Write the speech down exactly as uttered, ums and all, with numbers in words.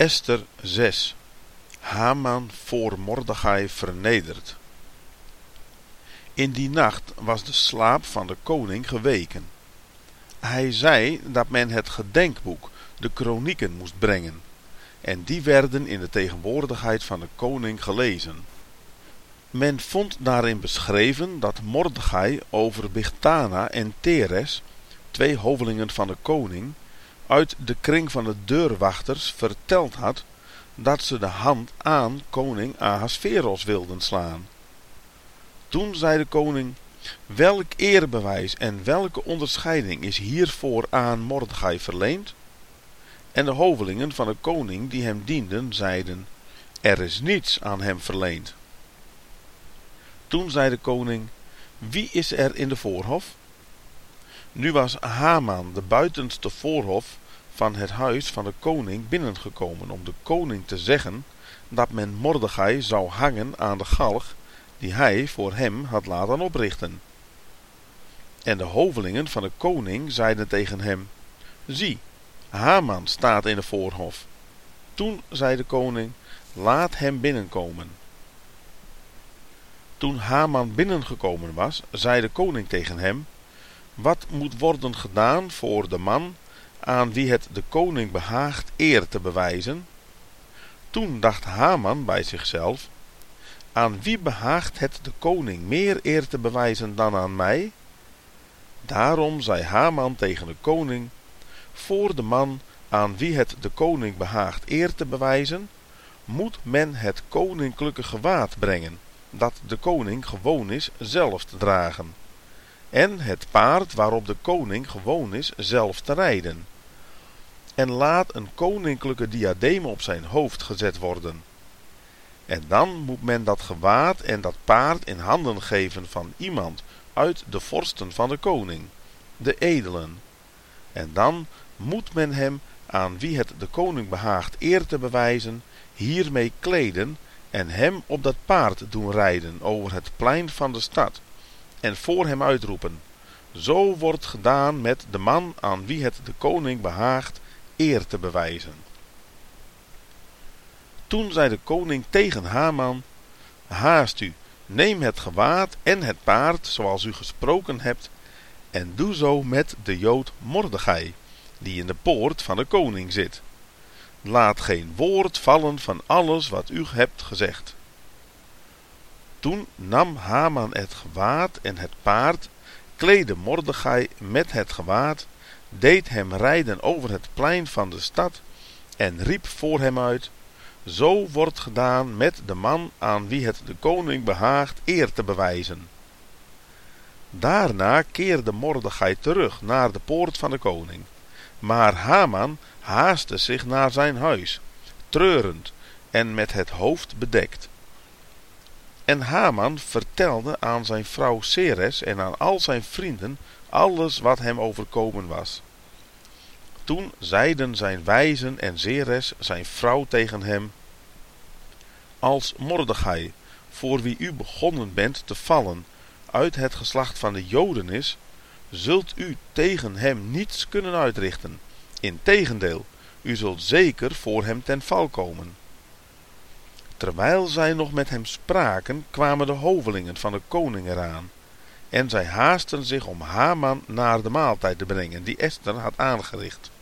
Ester zes. Haman voor Mordechai vernederd. In die nacht was de slaap van de koning geweken. Hij zei dat men het gedenkboek, de kronieken, moest brengen, en die werden in de tegenwoordigheid van de koning gelezen. Men vond daarin beschreven dat Mordechai over Bigthana en Teres, twee hovelingen van de koning, uit de kring van de deurwachters verteld had dat ze de hand aan koning Ahasveros wilden slaan. Toen zei de koning: welk eerbewijs en welke onderscheiding is hiervoor aan Mordechai verleend? En de hovelingen van de koning die hem dienden zeiden: er is niets aan hem verleend. Toen zei de koning: wie is er in de voorhof? Nu was Haman de buitenste voorhof van het huis van de koning binnengekomen om de koning te zeggen dat men Mordechai zou hangen aan de galg die hij voor hem had laten oprichten. En de hovelingen van de koning zeiden tegen hem: zie, Haman staat in de voorhof. Toen zei de koning: laat hem binnenkomen. Toen Haman binnengekomen was, zei de koning tegen hem: wat moet worden gedaan voor de man aan wie het de koning behaagt eer te bewijzen? Toen dacht Haman bij zichzelf: aan wie behaagt het de koning meer eer te bewijzen dan aan mij? Daarom zei Haman tegen de koning: voor de man aan wie het de koning behaagt eer te bewijzen, moet men het koninklijke gewaad brengen, dat de koning gewoon is zelf te dragen, en het paard waarop de koning gewoon is zelf te rijden. En laat een koninklijke diadeem op zijn hoofd gezet worden. En dan moet men dat gewaad en dat paard in handen geven van iemand uit de vorsten van de koning, de edelen. En dan moet men hem, aan wie het de koning behaagt eer te bewijzen, hiermee kleden en hem op dat paard doen rijden over het plein van de stad, en voor hem uitroepen: zo wordt gedaan met de man aan wie het de koning behaagt eer te bewijzen. Toen zei de koning tegen Haman: haast u, neem het gewaad en het paard zoals u gesproken hebt, en doe zo met de Jood Mordechai, die in de poort van de koning zit. Laat geen woord vallen van alles wat u hebt gezegd. Toen nam Haman het gewaad en het paard, kleedde Mordechai met het gewaad, deed hem rijden over het plein van de stad en riep voor hem uit: zo wordt gedaan met de man aan wie het de koning behaagt eer te bewijzen. Daarna keerde Mordechai terug naar de poort van de koning, maar Haman haastte zich naar zijn huis, treurend en met het hoofd bedekt. En Haman vertelde aan zijn vrouw Seres en aan al zijn vrienden alles wat hem overkomen was. Toen zeiden zijn wijzen en Seres zijn vrouw tegen hem: als Mordechai, voor wie u begonnen bent te vallen, uit het geslacht van de Joden is, zult u tegen hem niets kunnen uitrichten. Integendeel, u zult zeker voor hem ten val komen. Terwijl zij nog met hem spraken, kwamen de hovelingen van de koning eraan, en zij haasten zich om Haman naar de maaltijd te brengen die Ester had aangericht.